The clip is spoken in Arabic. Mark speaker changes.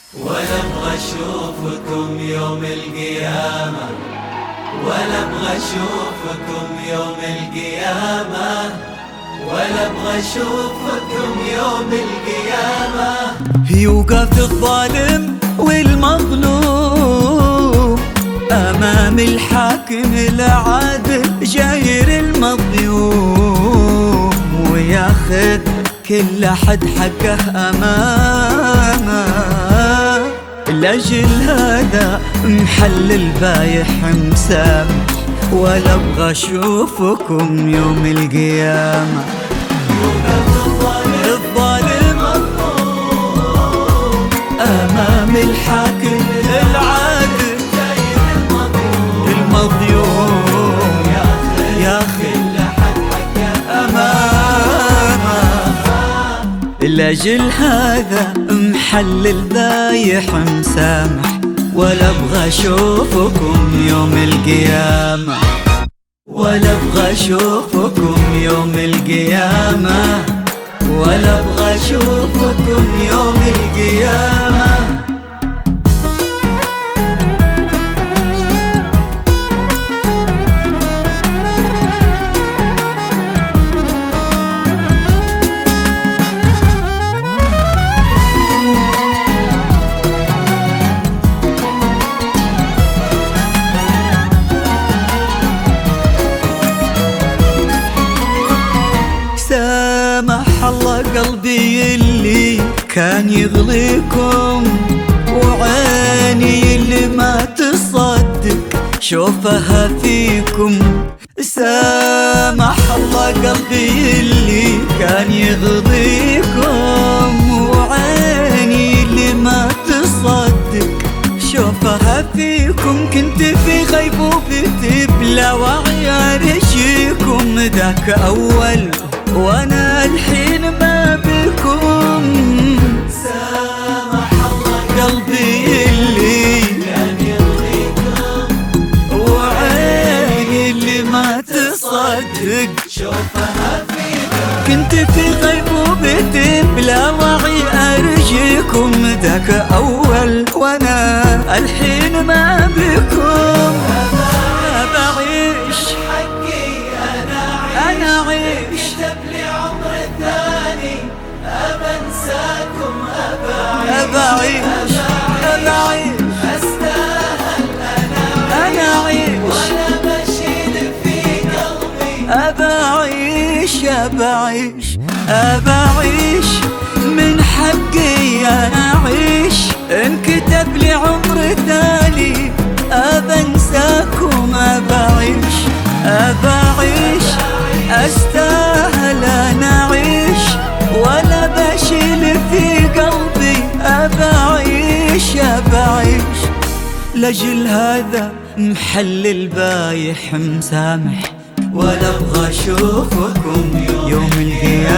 Speaker 1: ولا ابغى اشوفكم يوم القيامة، ولا ابغى اشوفكم يوم القيامة، ولا ابغى اشوفكم يوم القيامة.
Speaker 2: يوقف الظالم والمظلوم أمام الحاكم العادل جاير المظلوم، وياخذ كل أحد حقه أمامه. لأجل هذا محل البايح مسامح، ولا أبغى أشوفكم يوم القيامة. الظالم أمام الحاكم العادل المظلوم ياخذ أمامه. لأجل هذا محل البايح مسامح، ولا أبغى أشوفكم يوم القيامة، ولا أبغى أشوفكم يوم القيامة، ولا أبغى أشوفكم يوم القيامة. سامح الله قلبي اللي كان يغليكم، وعيني اللي ما تصدق شوفها فيكم. سامح الله قلبي اللي كان يغضيكم، وعيني اللي ما تصدق شوفها فيكم. كنت في غيبوبتي بلا وعي أرجيكم، ذاك أول وانا الحين ما بكم.
Speaker 1: سامح الله
Speaker 2: قلبي اللي
Speaker 1: كان يرضيكم،
Speaker 2: وعيني اللي ما تصدق
Speaker 1: شوفها فيكم.
Speaker 2: كنت في غيبوبتي بلا وعي أرجيكم، ذاك أول وانا الحين ما بكم. أبعيش
Speaker 1: حقي أنا
Speaker 2: أعيش
Speaker 1: كتب لي عمر الثاني، أبنساكم
Speaker 2: أبعيش
Speaker 1: أستاهل
Speaker 2: أنا أعيش
Speaker 1: وأنا بشيل في قلبي.
Speaker 2: أبعيش من حقي أنا أعيش. انكتب لي عمر ثاني أبنساكم. أبعيش أستاهل أنا أعيش، ولا بشيل في قلبي. أبعيش لأجل هذا محل البايح مسامح، ولا أبغى أشوفكم يوم القيامة.